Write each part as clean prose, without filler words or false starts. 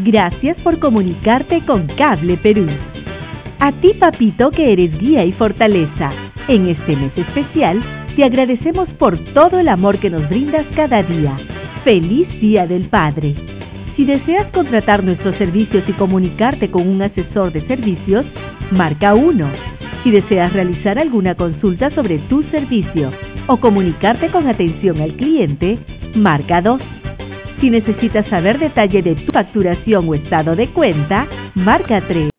Gracias por comunicarte con Cable Perú. A ti, papito, que eres guía y fortaleza. En este mes especial, te agradecemos por todo el amor que nos brindas cada día. ¡Feliz Día del Padre! Si deseas contratar nuestros servicios y comunicarte con un asesor de servicios, marca 1. Si deseas realizar alguna consulta sobre tu servicio o comunicarte con atención al cliente, marca 2. Si necesitas saber detalle de tu facturación o estado de cuenta, marca 3.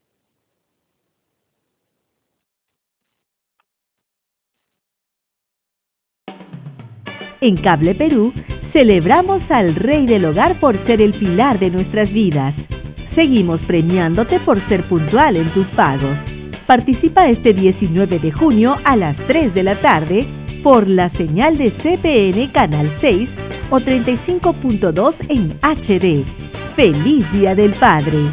En Cable Perú, celebramos al Rey del Hogar por ser el pilar de nuestras vidas. Seguimos premiándote por ser puntual en tus pagos. Participa este 19 de junio a las 3 de la tarde por la señal de CPN Canal 6 o 35.2 en HD. ¡Feliz Día del Padre!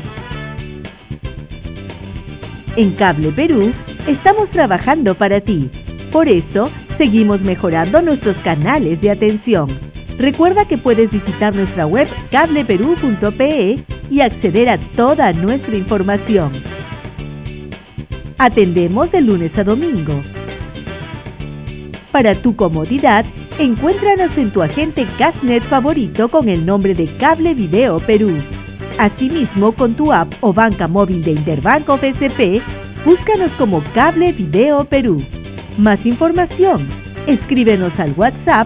En Cable Perú, estamos trabajando para ti. Por eso, seguimos mejorando nuestros canales de atención. Recuerda que puedes visitar nuestra web cableperú.pe y acceder a toda nuestra información. Atendemos de lunes a domingo. Para tu comodidad, encuéntranos en tu agente Cashnet favorito con el nombre de Cable Video Perú. Asimismo, con tu app o banca móvil de Interbanco BCP, búscanos como Cable Video Perú. Más información, escríbenos al WhatsApp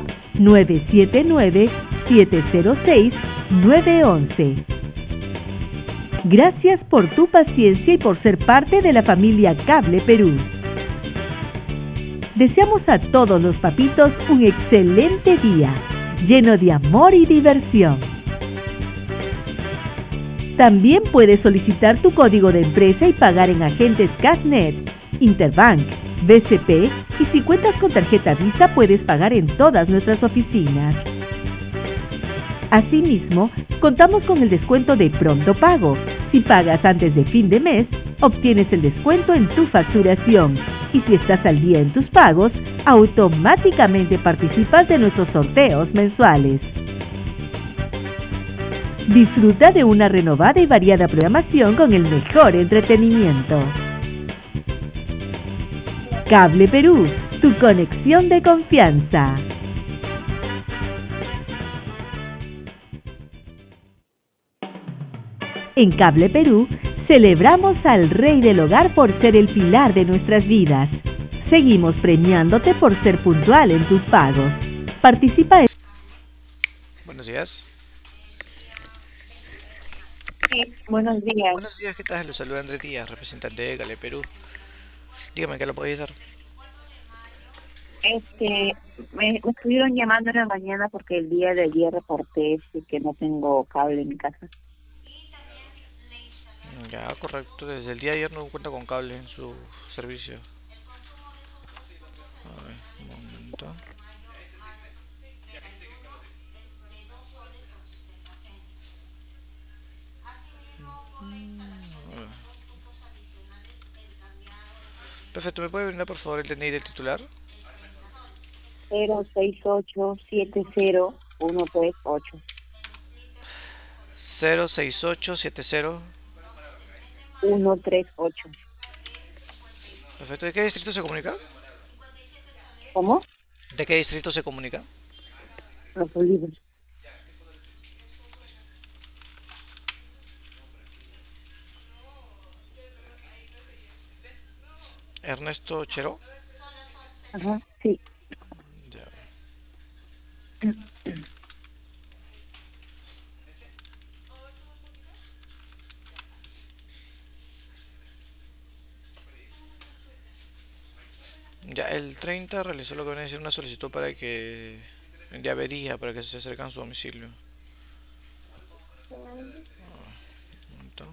979-706-911. Gracias por tu paciencia y por ser parte de la familia Cable Perú. Deseamos a todos los papitos un excelente día, lleno de amor y diversión. También puedes solicitar tu código de empresa y pagar en agentes Cashnet, Interbank, BCP, y si cuentas con tarjeta Visa puedes pagar en todas nuestras oficinas. Asimismo, contamos con el descuento de Pronto Pago. Si pagas antes de fin de mes, obtienes el descuento en tu facturación. Y si estás al día en tus pagos, automáticamente participas de nuestros sorteos mensuales. Disfruta de una renovada y variada programación con el mejor entretenimiento. Cable Perú, tu conexión de confianza. En Cable Perú, celebramos al Rey del Hogar por ser el pilar de nuestras vidas. Seguimos premiándote por ser puntual en tus pagos. Participa en... Buenos días. Sí, buenos días. Buenos días, ¿qué tal? Los saluda Andrés Díaz, representante de Cable Perú. Dígame, ¿qué lo puedo ayudar? Me estuvieron llamando en la mañana porque el día de ayer reporté que no tengo cable en mi casa. Ya, correcto. Desde el día de ayer no cuenta con cable en su servicio. A ver, un momento. A ver. Perfecto, ¿me puede brindar por favor el DNI del titular? 06870-138. 06870. 138. Perfecto, ¿de qué distrito se comunica? ¿Cómo? ¿De qué distrito se comunica? Los Olivos. Ernesto Cheró. Ajá, sí. Ya. Ya, el 30 realizó lo que viene a decir una solicitud para que de avería, para que se acerque a su domicilio. Un momento.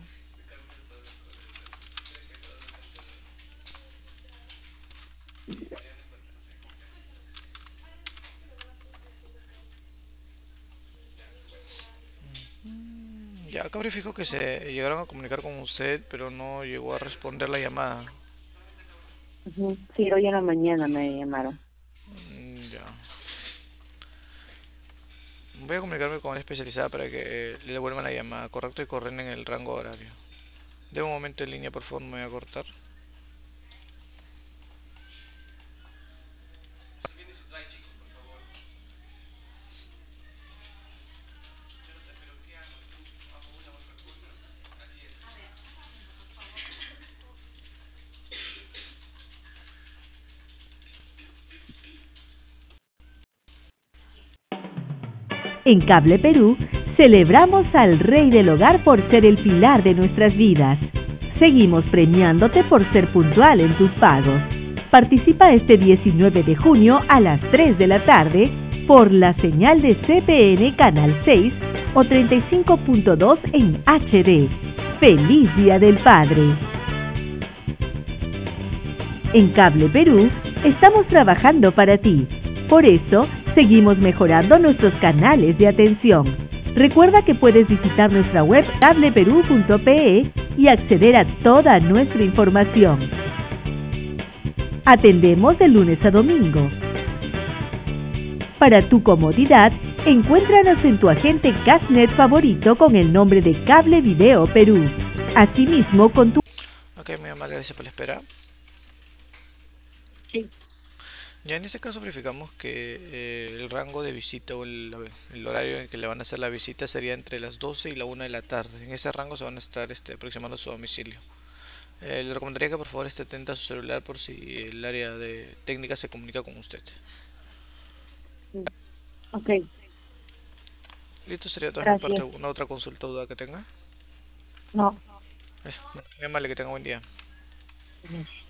Ya, acá verifico que se llegaron a comunicar con usted, pero no llegó a responder la llamada. Ujú. Sí, hoy en la mañana me llamaron. Ya. Voy a comunicarme con la especializada para que le devuelvan la llamada, correcto, y corren en el rango horario. De un momento en línea, por favor, no me voy a cortar. En Cable Perú, celebramos al Rey del Hogar por ser el pilar de nuestras vidas. Seguimos premiándote por ser puntual en tus pagos. Participa este 19 de junio a las 3 de la tarde por la señal de CPN Canal 6 o 35.2 en HD. ¡Feliz Día del Padre! En Cable Perú, estamos trabajando para ti. Por eso, seguimos mejorando nuestros canales de atención. Recuerda que puedes visitar nuestra web cableperú.pe y acceder a toda nuestra información. Atendemos de lunes a domingo. Para tu comodidad, encuéntranos en tu agente Cashnet favorito con el nombre de Cable Video Perú. Asimismo, con tu... Ok, muy amable, gracias por la espera. Sí. Ya en este caso verificamos que el rango de visita o el horario en que le van a hacer la visita sería entre las 12 y la 1 de la tarde. En ese rango se van a estar aproximando a su domicilio. Le recomendaría que por favor esté atenta a su celular por si el área de técnica se comunica con usted. Ok, Listo, sería toda mi parte. gracias. ¿Alguna otra consulta o duda que tenga? No. Muy amable, que tenga buen día. Gracias.